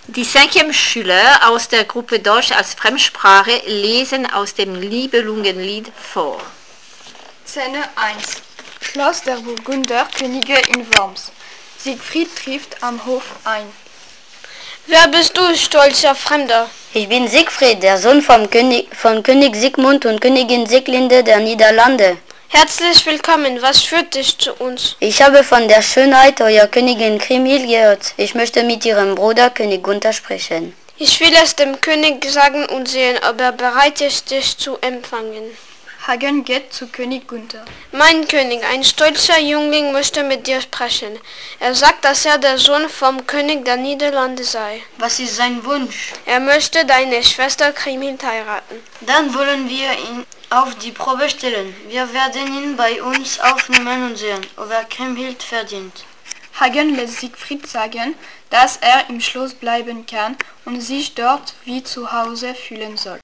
Die 5. Schüler aus der Gruppe Deutsch als Fremdsprache lesen aus dem Nibelungenlied vor. Szene 1. Schloss der Burgunderkönige in Worms. Siegfried trifft am Hof ein. Wer bist du, stolzer Fremder? Ich bin Siegfried, der Sohn von König Sigmund und Königin Sieglinde der Niederlande. Herzlich willkommen, was führt dich zu uns? Ich habe von der Schönheit eurer Königin Kriemhild gehört. Ich möchte mit ihrem Bruder König Gunther sprechen. Ich will es dem König sagen und sehen, ob er bereit ist, dich zu empfangen. Hagen geht zu König Gunther. Mein König, ein stolzer Jüngling möchte mit dir sprechen. Er sagt, dass er der Sohn vom König der Niederlande sei. Was ist sein Wunsch? Er möchte deine Schwester Kriemhild heiraten. Dann wollen wir ihn auf die Probe stellen. Wir werden ihn bei uns aufnehmen und sehen, ob er Kriemhild verdient. Hagen lässt Siegfried sagen, dass er im Schloss bleiben kann und sich dort wie zu Hause fühlen soll.